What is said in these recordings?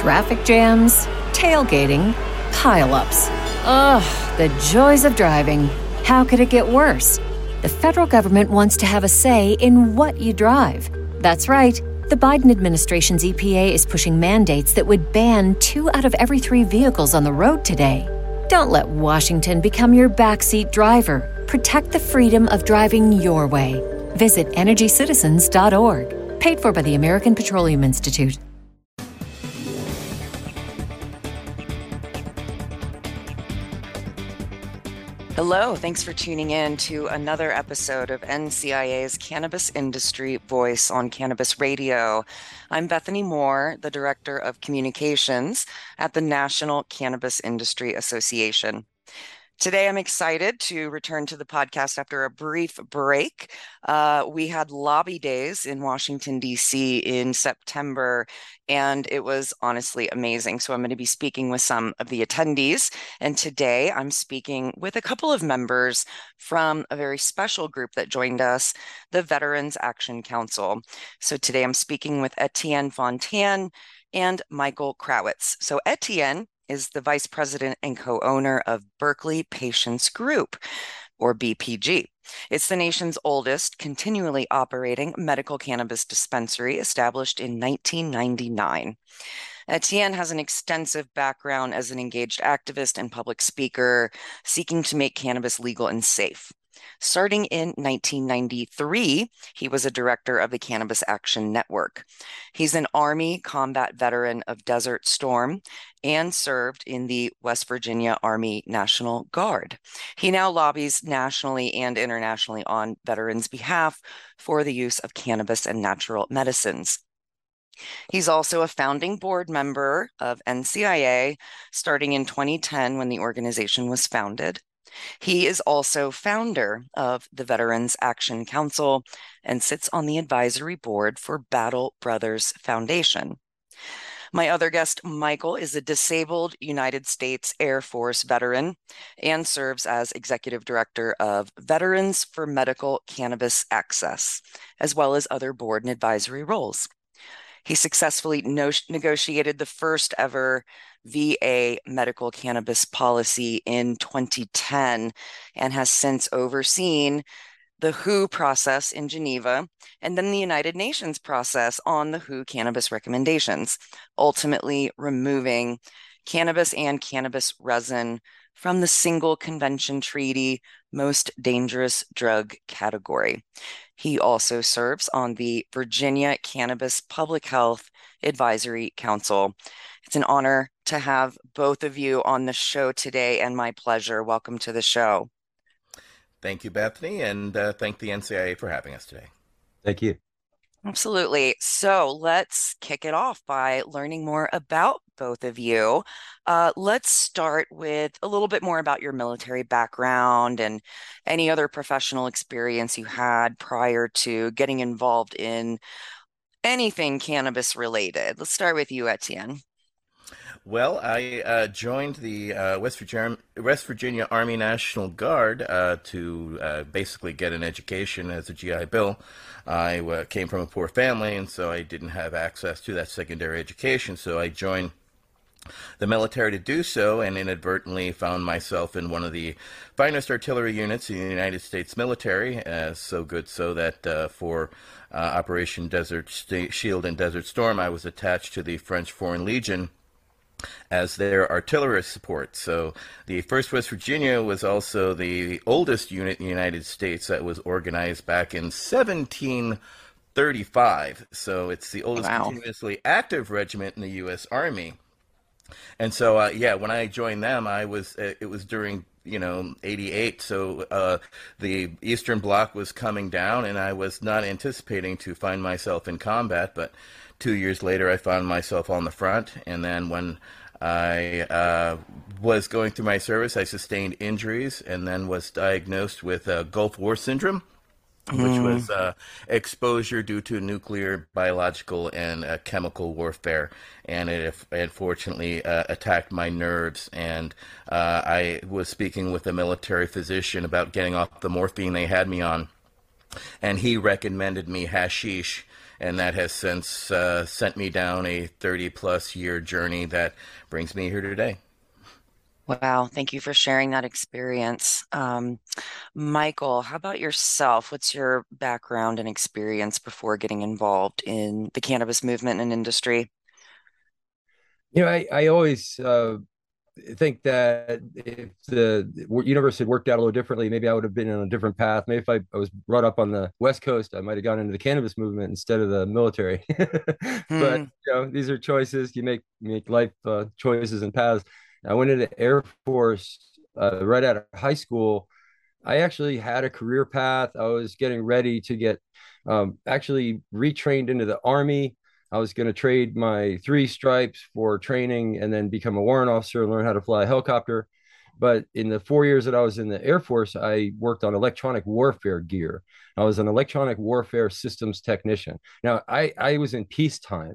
Traffic jams, tailgating, pile-ups. Ugh, the joys of driving. How could it get worse? The federal government wants to have a say in what you drive. That's right. The Biden administration's EPA is pushing mandates that would ban 2 out of every 3 vehicles on the road today. Don't let Washington become your backseat driver. Protect the freedom of driving your way. Visit EnergyCitizens.org. Paid for by the American Petroleum Institute. Hello, thanks for tuning in to another episode of NCIA's Cannabis Industry Voice on Cannabis Radio. I'm Bethany Moore, the Director of Communications at the National Cannabis Industry Association. Today, I'm excited to return to the podcast after a brief break. We had lobby days in Washington, D.C. in September, and it was honestly amazing. So I'm going to be speaking with some of the attendees. And today, I'm speaking with a couple of members from a very special group that joined us, the Veterans Action Council. So today, I'm speaking with Etienne Fontaine and Michael Krawitz. So Etienne is the vice president and co-owner of Berkeley Patients Group, or BPG. It's the nation's oldest continually operating medical cannabis dispensary, established in 1999. Etienne has an extensive background as an engaged activist and public speaker, seeking to make cannabis legal and safe. Starting in 1993, he was a director of the Cannabis Action Network. He's an Army combat veteran of Desert Storm and served in the West Virginia Army National Guard. He now lobbies nationally and internationally on veterans' behalf for the use of cannabis and natural medicines. He's also a founding board member of NCIA, starting in 2010 when the organization was founded. He is also founder of the Veterans Action Council and sits on the advisory board for Battle Brothers Foundation. My other guest, Michael, is a disabled United States Air Force veteran and serves as executive director of Veterans for Medical Cannabis Access, as well as other board and advisory roles. He successfully negotiated the first ever VA medical cannabis policy in 2010 and has since overseen the WHO process in Geneva and then the United Nations process on the WHO cannabis recommendations, ultimately removing cannabis and cannabis resin from the single convention treaty most dangerous drug category. He also serves on the Virginia Cannabis Public Health Advisory Council. It's an honor to have both of you on the show today, and my pleasure. Welcome to the show. Thank you, Bethany, and thank the NCIA for having us today. Thank you. Absolutely. So let's kick it off by learning more about both of you. Let's start with a little bit more about your military background and any other professional experience you had prior to getting involved in anything cannabis related. Let's start with you, Etienne. Well, I joined the West Virginia Army National Guard to basically get an education as a GI Bill. I came from a poor family, and so I didn't have access to that secondary education, so I joined the military to do so, and inadvertently found myself in one of the finest artillery units in the United States military, so good so that for Operation Desert Shield and Desert Storm, I was attached to the French Foreign Legion as their artillery support. So the 1st West Virginia was also the oldest unit in the United States that was organized back in 1735. So it's the oldest continuously active regiment in the U.S. Army. And so, when I joined them, it was during 88. So the Eastern Bloc was coming down, and I was not anticipating to find myself in combat, but 2 years later, I found myself on the front, and then when I was going through my service, I sustained injuries and then was diagnosed with Gulf War syndrome, which was exposure due to nuclear, biological, and chemical warfare, and it unfortunately attacked my nerves, and I was speaking with a military physician about getting off the morphine they had me on, and he recommended me hashish. and that has since sent me down a 30-plus year journey that brings me here today. Wow, thank you for sharing that experience. Michael, how about yourself? What's your background and experience before getting involved in the cannabis movement and industry? I always think that if the universe had worked out a little differently, maybe I would have been on a different path. Maybe if I was brought up on the West Coast, I might have gone into the cannabis movement instead of the military. But Hmm. these are choices. You make life choices and paths. I went into Air Force right out of high school. I actually had a career path. I was getting ready to get actually retrained into the Army. I was going to trade my 3 stripes for training and then become a warrant officer and learn how to fly a helicopter. But in the 4 years that I was in the Air Force, I worked on electronic warfare gear. I was an electronic warfare systems technician. Now, I was in peacetime.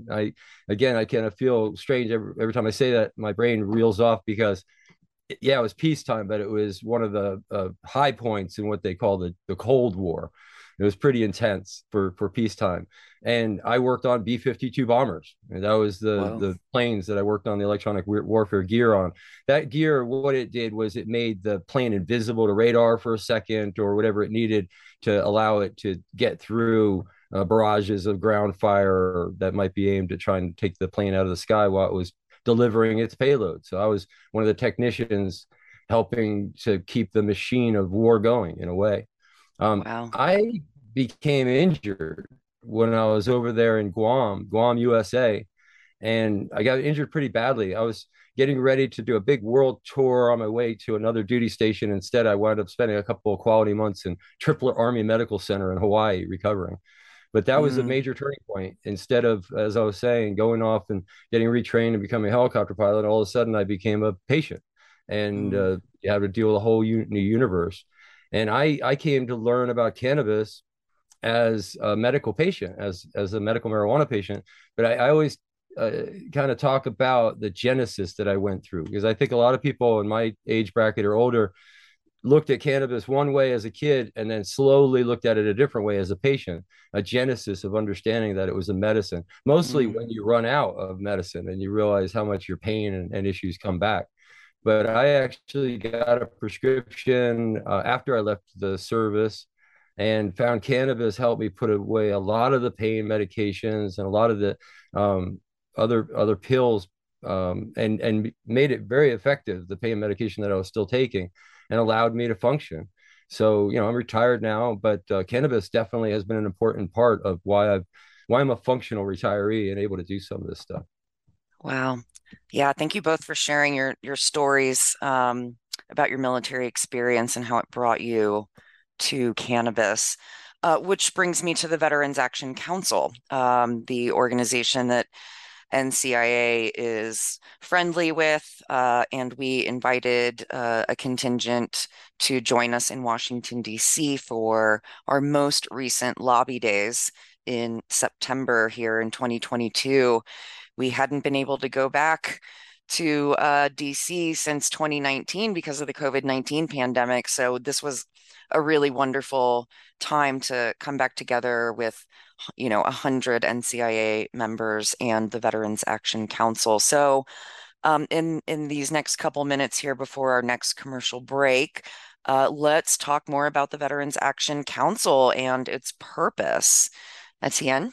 I kind of feel strange every time I say that. My brain reels off because yeah, it was peacetime, but it was one of the high points in what they call the Cold War. It was pretty intense for peacetime, and I worked on B-52 bombers, and that was Whoa. the planes that I worked on the electronic warfare gear on. That gear, what it did was it made the plane invisible to radar for a second or whatever it needed to allow it to get through barrages of ground fire that might be aimed at trying to take the plane out of the sky while it was delivering its payload. So I was one of the technicians helping to keep the machine of war going in a way. Wow. I became injured when I was over there in Guam, USA, and I got injured pretty badly. I was getting ready to do a big world tour on my way to another duty station. Instead, I wound up spending a couple of quality months in Tripler Army Medical Center in Hawaii recovering. But that was a Mm, major turning point. Instead of, as I was saying, going off and getting retrained and becoming a helicopter pilot, all of a sudden I became a patient, and mm, you have to deal with a whole new universe. And I came to learn about cannabis as a medical patient, as a medical marijuana patient. But I always kind of talk about the genesis that I went through, because I think a lot of people in my age bracket or older looked at cannabis one way as a kid and then slowly looked at it a different way as a patient, a genesis of understanding that it was a medicine, mostly when mm. you run out of medicine and you realize how much your pain and issues come back. But I actually got a prescription after I left the service and found cannabis helped me put away a lot of the pain medications and a lot of the um, other pills, and made it very effective, the pain medication that I was still taking, and allowed me to function. So I'm retired now, but cannabis definitely has been an important part of why I'm a functional retiree and able to do some of this stuff. Wow. Yeah, thank you both for sharing your stories about your military experience and how it brought you to cannabis. Which brings me to the Veterans Action Council, the organization that NCIA is friendly with, and we invited a contingent to join us in Washington, D.C. for our most recent lobby days in September here in 2022. We hadn't been able to go back to DC since 2019 because of the COVID-19 pandemic. So this was a really wonderful time to come back together with, 100 NCIA members and the Veterans Action Council. So in these next couple minutes here before our next commercial break, let's talk more about the Veterans Action Council and its purpose. Etienne?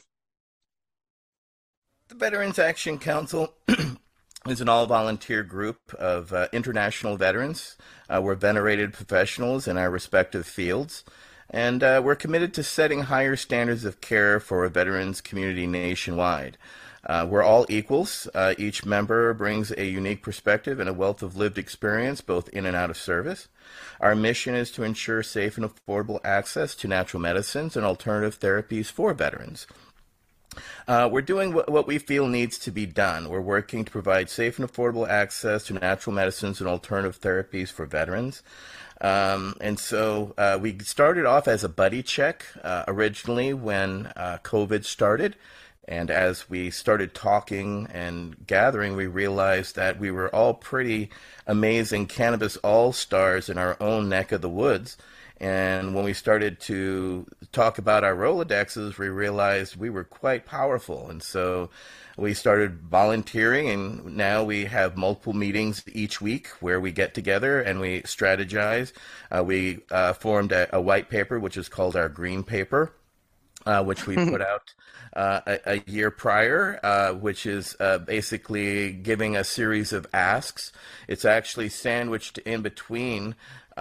The Veterans Action Council is an all-volunteer group of international veterans. We're venerated professionals in our respective fields, and we're committed to setting higher standards of care for a veterans community nationwide. We're all equals. Each member brings a unique perspective and a wealth of lived experience, both in and out of service. Our mission is to ensure safe and affordable access to natural medicines and alternative therapies for veterans. We're doing what we feel needs to be done. We're working to provide safe and affordable access to natural medicines and alternative therapies for veterans. And so we started off as a buddy check originally when COVID started. And as we started talking and gathering, we realized that we were all pretty amazing cannabis all-stars in our own neck of the woods. And when we started to talk about our Rolodexes, we realized we were quite powerful. And so we started volunteering, and now we have multiple meetings each week where we get together and we strategize. We formed a white paper, which is called our Green Paper, which we put out a year prior, which is basically giving a series of asks. It's actually sandwiched in between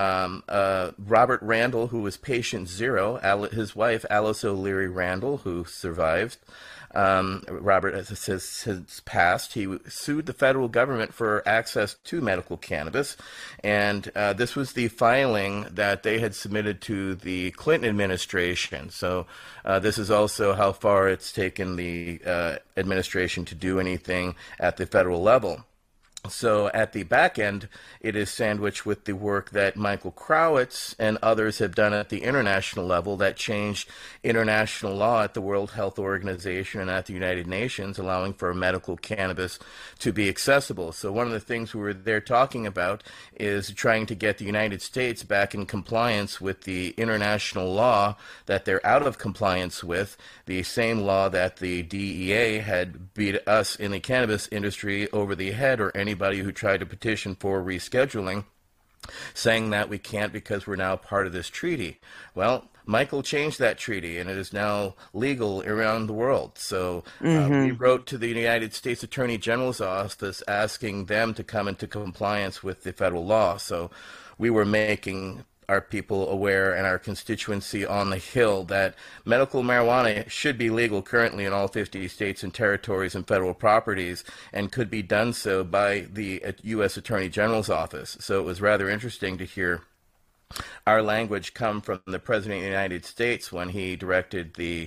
Robert Randall, who was patient zero, his wife, Alice O'Leary Randall, who survived. Robert has passed. He sued the federal government for access to medical cannabis, and this was the filing that they had submitted to the Clinton administration. So this is also how far it's taken the administration to do anything at the federal level. So at the back end, it is sandwiched with the work that Michael Krawitz and others have done at the international level that changed international law at the World Health Organization and at the United Nations, allowing for medical cannabis to be accessible. So one of the things we were there talking about is trying to get the United States back in compliance with the international law that they're out of compliance with, the same law that the DEA had beat us in the cannabis industry over the head, or anybody who tried to petition for rescheduling, saying that we can't because we're now part of this treaty. Well, Michael changed that treaty, and it is now legal around the world. So we wrote to the United States Attorney General's office asking them to come into compliance with the federal law. So we were making our people aware and our constituency on the Hill that medical marijuana should be legal currently in all 50 states and territories and federal properties, and could be done so by the U.S. Attorney General's office. So it was rather interesting to hear our language come from the President of the United States when he directed the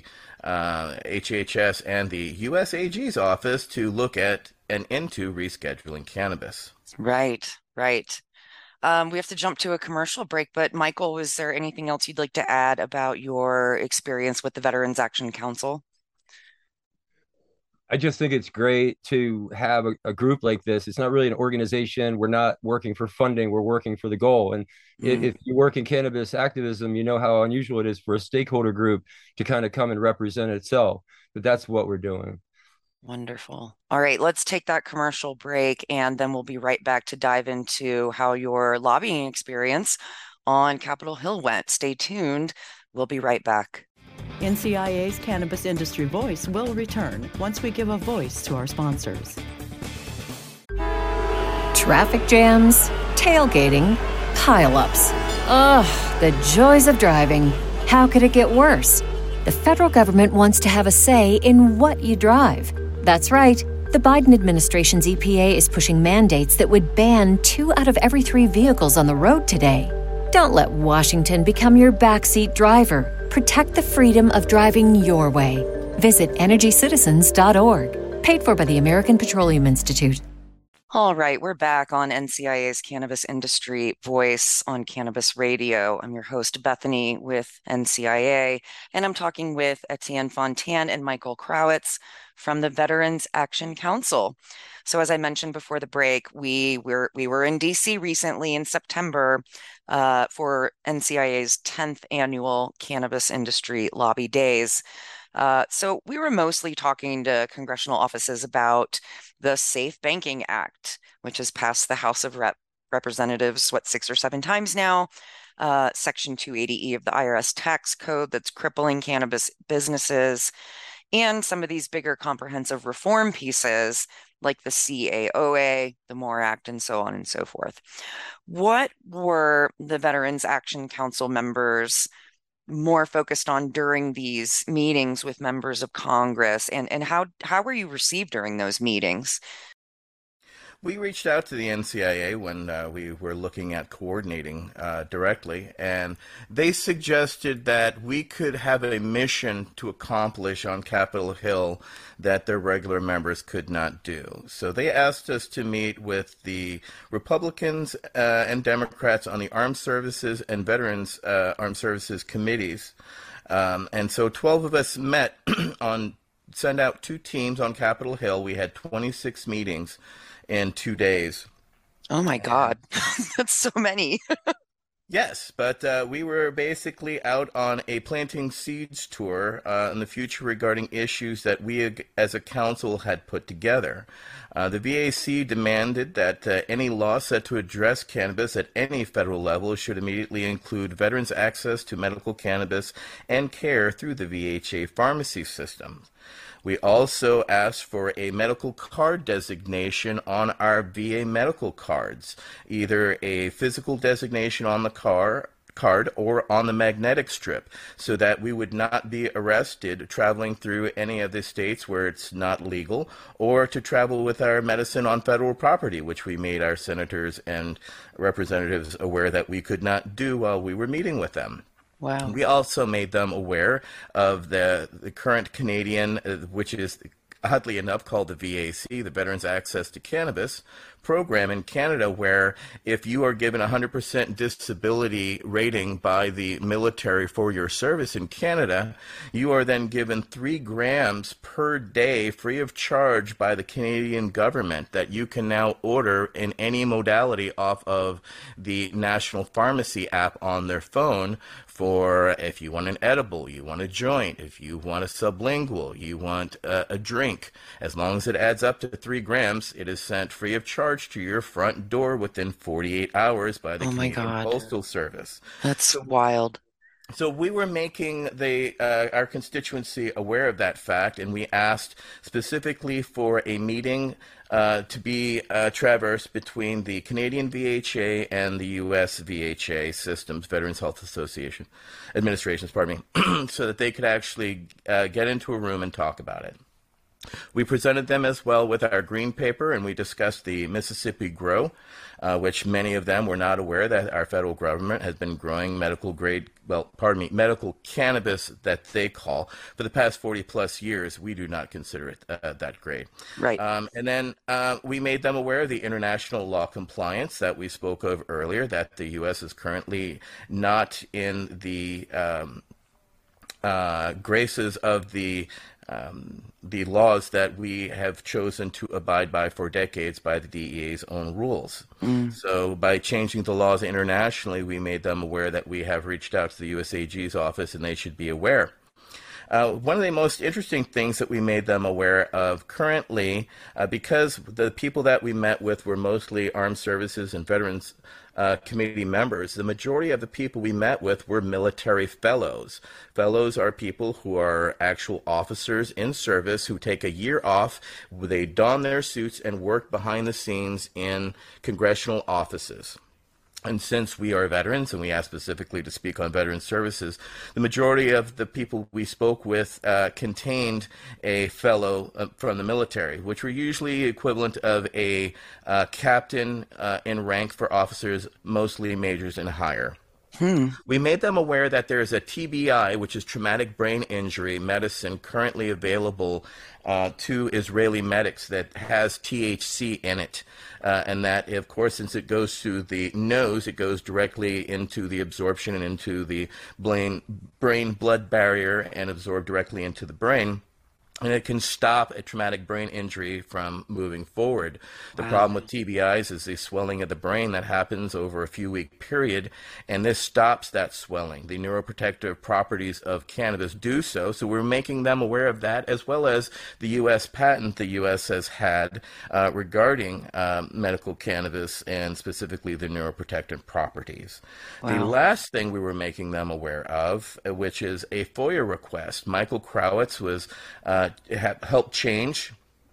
HHS and the U.S. AG's office to look at and into rescheduling cannabis. Right, right. We have to jump to a commercial break, but Michael, was there anything else you'd like to add about your experience with the Veterans Action Council? I just think it's great to have a group like this. It's not really an organization. We're not working for funding. We're working for the goal. And if you work in cannabis activism, you know how unusual it is for a stakeholder group to kind of come and represent itself. But that's what we're doing. Wonderful. All right, let's take that commercial break, and then we'll be right back to dive into how your lobbying experience on Capitol Hill went. Stay tuned. We'll be right back. NCIA's Cannabis Industry Voice will return once we give a voice to our sponsors. Traffic jams, tailgating, pileups. Ugh, the joys of driving. How could it get worse? The federal government wants to have a say in what you drive. That's right. The Biden administration's EPA is pushing mandates that would ban 2 out of every 3 vehicles on the road today. Don't let Washington become your backseat driver. Protect the freedom of driving your way. Visit EnergyCitizens.org. Paid for by the American Petroleum Institute. All right, we're back on NCIA's Cannabis Industry Voice on Cannabis Radio. I'm your host, Bethany, with NCIA, and I'm talking with Etienne Fontan and Michael Krawitz from the Veterans Action Council. So as I mentioned before the break, we were in DC recently in September for NCIA's 10th annual Cannabis Industry Lobby Days. So we were mostly talking to congressional offices about the SAFE Banking Act, which has passed the House of Representatives, 6 or 7 times now, Section 280E of the IRS tax code that's crippling cannabis businesses, and some of these bigger comprehensive reform pieces like the CAOA, the MORE Act, and so on and so forth. What were the Veterans Action Council members more focused on during these meetings with members of Congress, and how were you received during those meetings? We reached out to the NCIA when we were looking at coordinating directly, and they suggested that we could have a mission to accomplish on Capitol Hill that their regular members could not do. So they asked us to meet with the Republicans and Democrats on the Armed Services and Veterans Armed Services committees. And so 12 of us met send out 2 teams on Capitol Hill. We had 26 meetings in 2 days. Oh my God, that's so many. Yes, but we were basically out on a planting seeds tour in the future regarding issues that we as a council had put together. The VAC demanded that any law set to address cannabis at any federal level should immediately include veterans' access to medical cannabis and care through the VHA pharmacy system. We also asked for a medical card designation on our VA medical cards, either a physical designation on the card or on the magnetic strip, so that we would not be arrested traveling through any of the states where it's not legal, or to travel with our medicine on federal property, which we made our senators and representatives aware that we could not do while we were meeting with them. Wow. We also made them aware of the current Canadian, which is oddly enough called the VAC, the Veterans Access to Cannabis program in Canada, where if you are given 100% disability rating by the military for your service in Canada, you are then given 3 grams per day free of charge by the Canadian government that you can now order in any modality off of the National Pharmacy app on their phone, for if you want an edible, you want a joint, if you want a sublingual, you want a drink. As long as it adds up to 3 grams, it is sent free of charge to your front door within 48 hours by the Canadian Postal Service. That's wild. So we were making our constituency aware of that fact, and we asked specifically for a meeting to be traversed between the Canadian VHA and the U.S. VHA systems, Veterans Health Association Administrations, pardon me, so that they could actually get into a room and talk about it. We presented them as well with our green paper, and we discussed the Mississippi Grow, which many of them were not aware that our federal government has been growing medical cannabis that they call for the past 40 plus years. We do not consider it that grade. Right. And then we made them aware of the international law compliance that we spoke of earlier, that the U.S. is currently not in the graces of the laws that we have chosen to abide by for decades by the DEA's own rules. So by changing the laws internationally, we made them aware that we have reached out to the USAG's office and they should be aware. One of the most interesting things that we made them aware of currently, because the people that we met with were mostly armed services and veterans committee members, the majority of the people we met with were military fellows. Fellows are people who are actual officers in service who take a year off, they don their suits and work behind the scenes in congressional offices. And since we are veterans, and we asked specifically to speak on veteran services, the majority of the people we spoke with contained a fellow from the military, which were usually equivalent of a captain in rank for officers, mostly majors and higher. We made them aware that there is a TBI, which is traumatic brain injury medicine, currently available to Israeli medics that has THC in it. And that, of course, since it goes through the nose, it goes directly into the absorption and into the brain-blood barrier and absorb directly into the brain. And it can stop a traumatic brain injury from moving forward. The problem with TBIs is the swelling of the brain that happens over a few-week period, and this stops that swelling. The neuroprotective properties of cannabis do so, so we're making them aware of that, as well as the U.S. patent the U.S. has had regarding medical cannabis and specifically the neuroprotective properties. The last thing we were making them aware of, which is a FOIA request. Michael Krawitz was helped change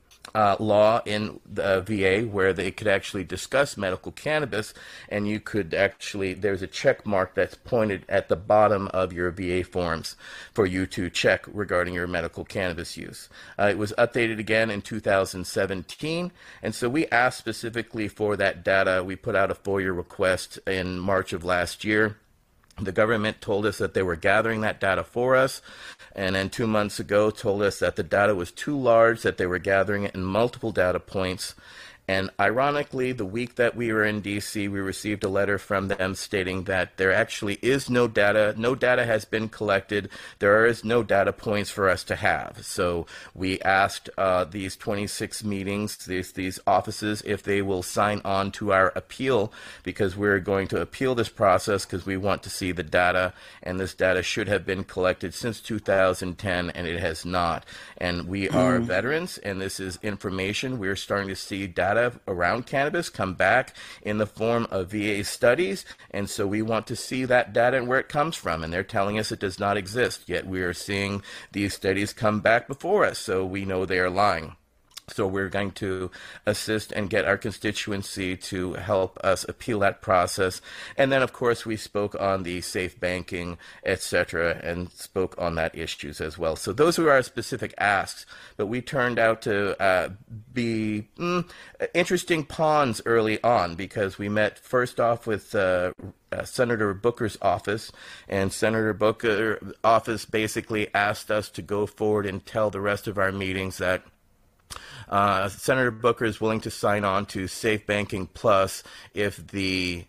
law in the VA where they could actually discuss medical cannabis, and you could actually, there's a check mark that's pointed at the bottom of your VA forms for you to check regarding your medical cannabis use. It was updated again in 2017, and so we asked specifically for that data. We put out a FOIA request in March of last year. The government told us that they were gathering that data for us, and then 2 months ago told us that the data was too large, that they were gathering it in multiple data points, And ironically, the week that we were in DC, we received a letter from them stating that there actually is no data. No data has been collected. There is no data points for us to have. So we asked these 26 meetings, these offices, if they will sign on to our appeal, because we're going to appeal this process because we want to see the data. And this data should have been collected since 2010, and it has not. And we are veterans, and this is information. We're starting to see data around cannabis come back in the form of VA studies, and so we want to see that data and where it comes from, and they're telling us it does not exist, yet we are seeing these studies come back before us, so we know they are lying. So we're going to assist and get our constituency to help us appeal that process. And then, of course, we spoke on the safe banking, etc., and spoke on that issues as well. So those were our specific asks. But we turned out to be interesting pawns early on, because we met first off with Senator Booker's office, and Senator Booker's office basically asked us to go forward and tell the rest of our meetings that Senator Booker is willing to sign on to Safe Banking Plus if the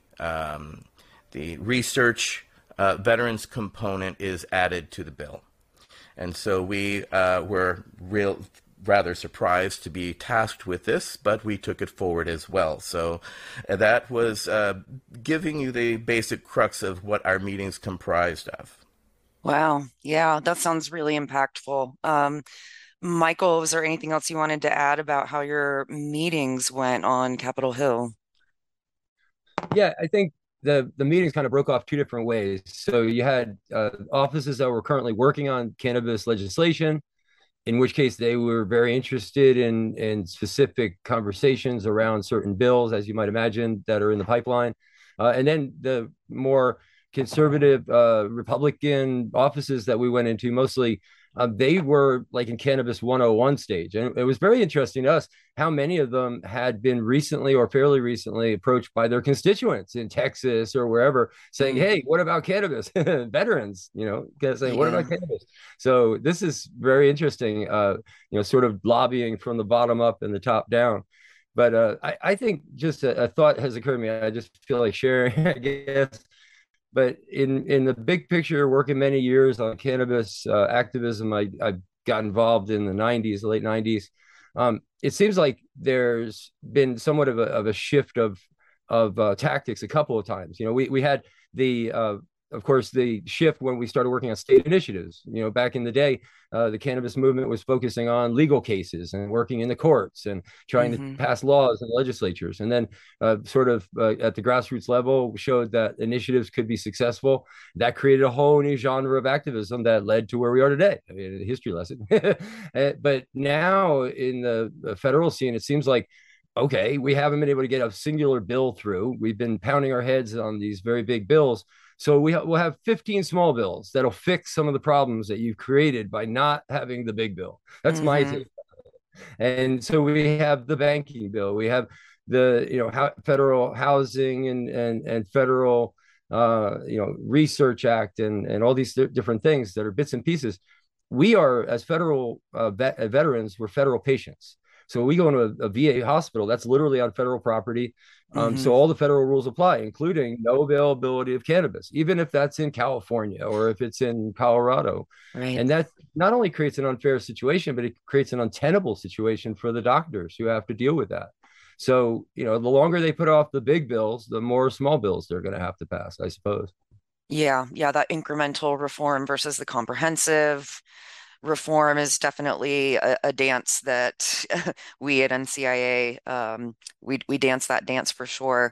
research veterans component is added to the bill. And so we were rather surprised to be tasked with this, but we took it forward as well. So that was giving you the basic crux of what our meetings comprised of. Wow. Yeah, that sounds really impactful. Michael, was there anything else you wanted to add about how your meetings went on Capitol Hill? Yeah, I think the meetings kind of broke off two different ways. So you had offices that were currently working on cannabis legislation, in which case they were very interested in specific conversations around certain bills, as you might imagine, that are in the pipeline. And then the more conservative Republican offices that we went into, mostly they were like in Cannabis 101 stage. And it was very interesting to us how many of them had been recently or fairly recently approached by their constituents in Texas or wherever saying, hey, what about cannabis? Veterans, saying, what about cannabis? So this is very interesting, sort of lobbying from the bottom up and the top down. But I think just a thought has occurred to me. I just feel like sharing, I guess. But in the big picture, working many years on cannabis activism, I got involved in the late 90s. It seems like there's been somewhat of a shift of tactics a couple of times. We had of course, the shift when we started working on state initiatives. Back in the day, the cannabis movement was focusing on legal cases and working in the courts and trying to pass laws in legislatures. And then at the grassroots level, showed that initiatives could be successful. That created a whole new genre of activism that led to where we are today. I mean, a history lesson. But now in the federal scene, it seems like, okay, we haven't been able to get a singular bill through. We've been pounding our heads on these very big bills. So we'll have 15 small bills that'll fix some of the problems that you've created by not having the big bill. That's my take. And so we have the banking bill. We have the federal housing and federal research act and all these different things that are bits and pieces. We are, as federal veterans, we're federal patients. So we go into a VA hospital that's literally on federal property. So all the federal rules apply, including no availability of cannabis, even if that's in California or if it's in Colorado. Right. And that not only creates an unfair situation, but it creates an untenable situation for the doctors who have to deal with that. So, the longer they put off the big bills, the more small bills they're going to have to pass, I suppose. Yeah, that incremental reform versus the comprehensive reform is definitely a dance that we at NCIA we dance that dance for sure.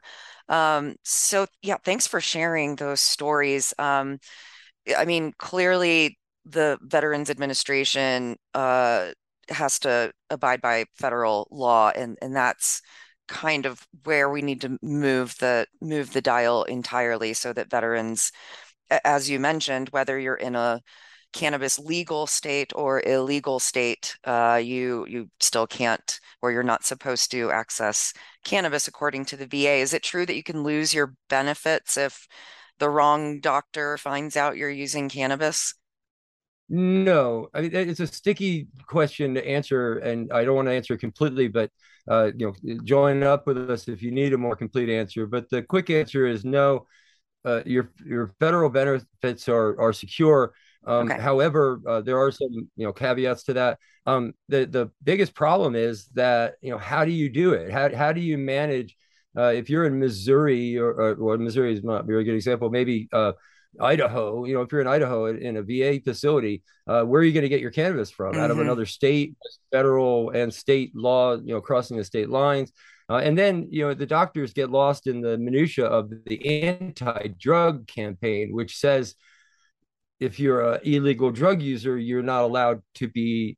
So yeah, thanks for sharing those stories. I mean, clearly the Veterans Administration has to abide by federal law, and that's kind of where we need to move the dial entirely, so that veterans, as you mentioned, whether you're in a cannabis legal state or illegal state, you still can't, or you're not supposed to access cannabis according to the VA. Is it true that you can lose your benefits if the wrong doctor finds out you're using cannabis? No, I mean it's a sticky question to answer, and I don't want to answer completely, but join up with us if you need a more complete answer. But the quick answer is no. Your federal benefits are secure. Okay. However, there are some caveats to that. The biggest problem is that how do you do it? How do you manage if you're in Missouri or Missouri is not a very good example. Maybe Idaho. If you're in Idaho in a VA facility, where are you going to get your cannabis from? Out of Mm-hmm. another state, federal and state law, crossing the state lines. And then, the doctors get lost in the minutia of the anti-drug campaign, which says if you're an illegal drug user, you're not allowed to be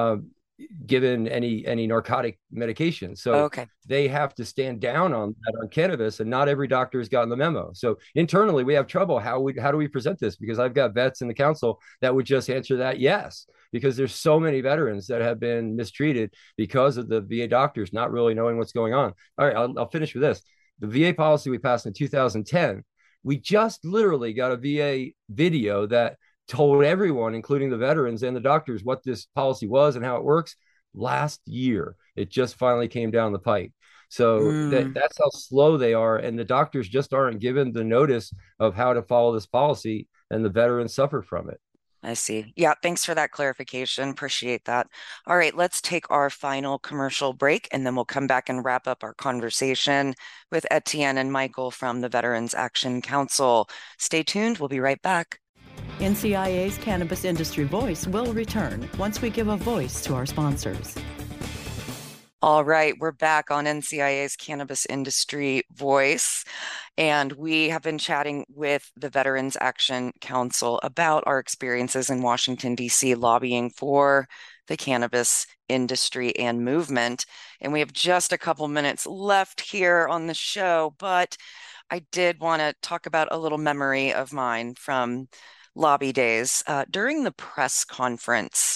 given any narcotic medication. So Okay. they have to stand down on that on cannabis, and not every doctor has gotten the memo. So internally, we have trouble. How do we present this? Because I've got vets in the council that would just answer that yes, because there's so many veterans that have been mistreated because of the VA doctors not really knowing what's going on. All right, I'll finish with this. The VA policy we passed in 2010, we just literally got a VA video that told everyone, including the veterans and the doctors, what this policy was and how it works last year. It just finally came down the pipe. So that's how slow they are. And the doctors just aren't given the notice of how to follow this policy, and the veterans suffer from it. I see. Yeah, thanks for that clarification. Appreciate that. All right, let's take our final commercial break, and then we'll come back and wrap up our conversation with Etienne and Michael from the Veterans Action Council. Stay tuned. We'll be right back. NCIA's Cannabis Industry Voice will return once we give a voice to our sponsors. All right, we're back on NCIA's Cannabis Industry Voice, and we have been chatting with the Veterans Action Council about our experiences in Washington, D.C. lobbying for the cannabis industry and movement. And we have just a couple minutes left here on the show, but I did want to talk about a little memory of mine from lobby days. During the press conference,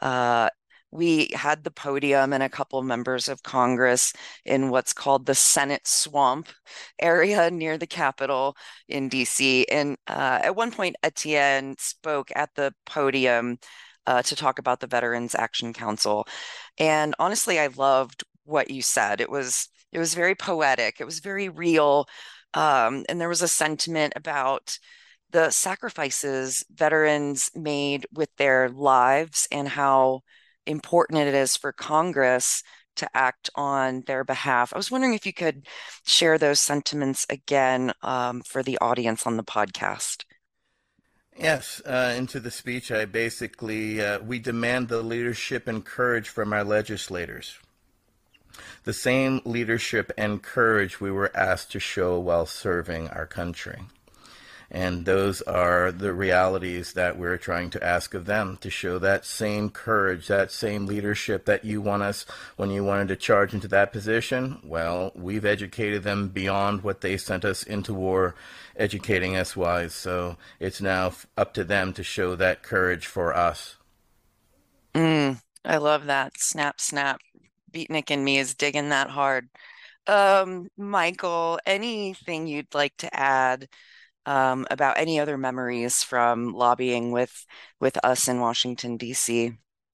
we had the podium and a couple of members of Congress in what's called the Senate Swamp area near the Capitol in DC. And at one point, Etienne spoke at the podium to talk about the Veterans Action Council. And honestly, I loved what you said. It was very poetic. It was very real. And there was a sentiment about the sacrifices veterans made with their lives and how important it is for Congress to act on their behalf. I was wondering if you could share those sentiments again for the audience on the podcast. Yes, into the speech, I basically, we demand the leadership and courage from our legislators. The same leadership and courage we were asked to show while serving our country. And those are the realities that we're trying to ask of them, to show that same courage, that same leadership that you want us when you wanted to charge into that position. Well, we've educated them beyond what they sent us into war educating us wise. So it's now up to them to show that courage for us. I love that. Snap, snap. Beatnik in me is digging that hard. Michael, anything you'd like to add about any other memories from lobbying with us in Washington, D.C.?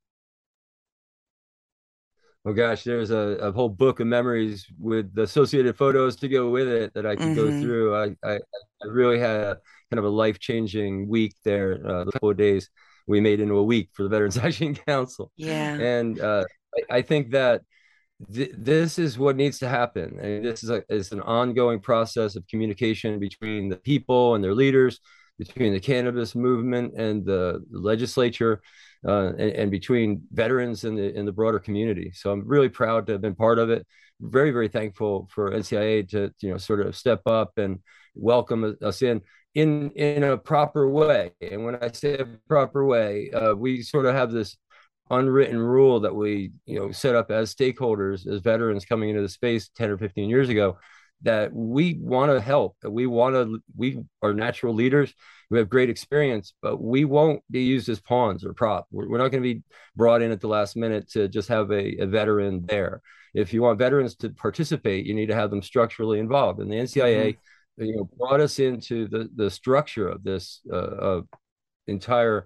Oh gosh, there's a whole book of memories with the associated photos to go with it that I could go through. I really had a kind of a life-changing week there. A couple of days we made into a week for the Veterans Action Council. Yeah. And I think that this is what needs to happen. And this is an ongoing process of communication between the people and their leaders, between the cannabis movement and the legislature, and between veterans and the broader community. So I'm really proud to have been part of it. Very, very thankful for NCIA to sort of step up and welcome us in a proper way. And when I say a proper way, we sort of have this unwritten rule that we set up as stakeholders, as veterans coming into the space 10 or 15 years ago, that we want to help. We are natural leaders. We have great experience, but we won't be used as pawns or prop. We're not going to be brought in at the last minute to just have a veteran there. If you want veterans to participate, you need to have them structurally involved. And the NCIA brought us into the structure of this entire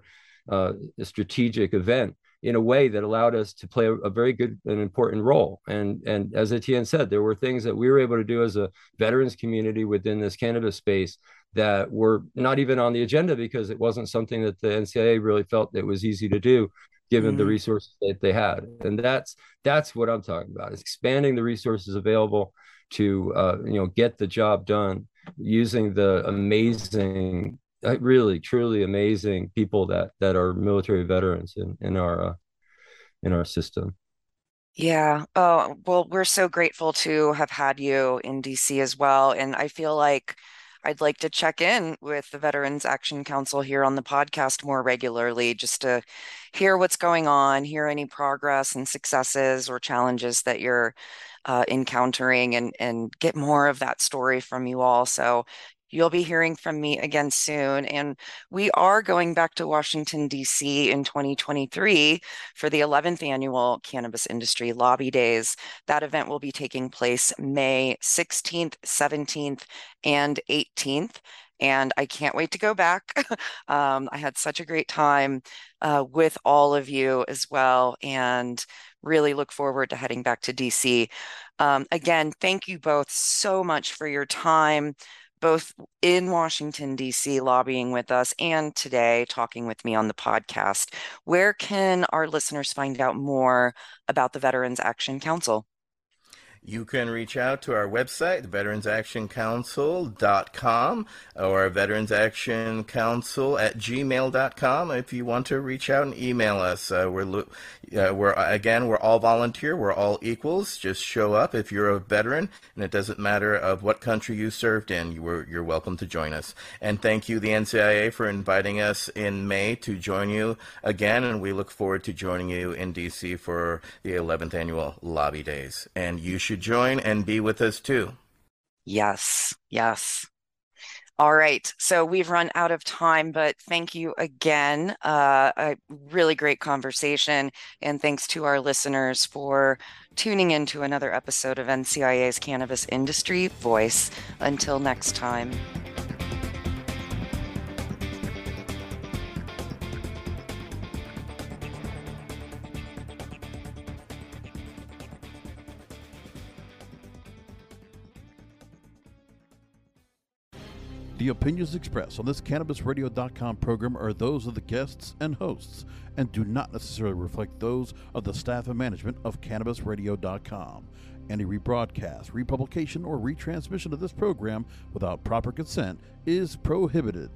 strategic event in a way that allowed us to play a very good and important role. And as Etienne said, there were things that we were able to do as a veterans community within this cannabis space that were not even on the agenda because it wasn't something that the NCIA really felt it was easy to do, given the resources that they had. And that's what I'm talking about, is expanding the resources available to get the job done using the amazing, really truly amazing people that are military veterans in our system. Yeah. Oh, well, we're so grateful to have had you in DC as well. And I feel like I'd like to check in with the Veterans Action Council here on the podcast more regularly, just to hear what's going on, hear any progress and successes or challenges that you're encountering, and get more of that story from you all. So you'll be hearing from me again soon. And we are going back to Washington, D.C. in 2023 for the 11th annual Cannabis Industry Lobby Days. That event will be taking place May 16th, 17th, and 18th. And I can't wait to go back. I had such a great time with all of you as well, and really look forward to heading back to DC. Again, thank you both so much for your time, both in Washington, D.C., lobbying with us, and today talking with me on the podcast. Where can our listeners find out more about the Veterans Action Council? You can reach out to our website, veteransactioncouncil.com, or veteransactioncouncil@gmail.com if you want to reach out and email us. We're all volunteer. We're all equals. Just show up if you're a veteran, and it doesn't matter of what country you served in. You're welcome to join us. And thank you, the NCIA, for inviting us in May to join you again, and we look forward to joining you in D.C. for the 11th annual Lobby Days. And you should join and be with us too. Yes. All right, so we've run out of time, but thank you again. A really great conversation, and thanks to our listeners for tuning in to another episode of NCIA's Cannabis Industry Voice. Until next time. The opinions expressed on this CannabisRadio.com program are those of the guests and hosts and do not necessarily reflect those of the staff and management of CannabisRadio.com. Any rebroadcast, republication, or retransmission of this program without proper consent is prohibited.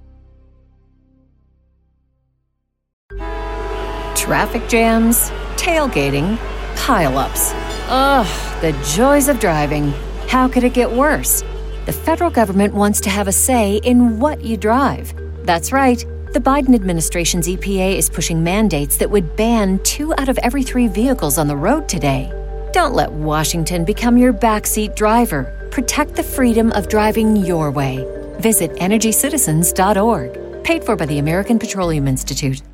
Traffic jams, tailgating, pileups. Ugh, the joys of driving. How could it get worse? The federal government wants to have a say in what you drive. That's right. The Biden administration's EPA is pushing mandates that would ban 2 out of every 3 vehicles on the road today. Don't let Washington become your backseat driver. Protect the freedom of driving your way. Visit EnergyCitizens.org. Paid for by the American Petroleum Institute.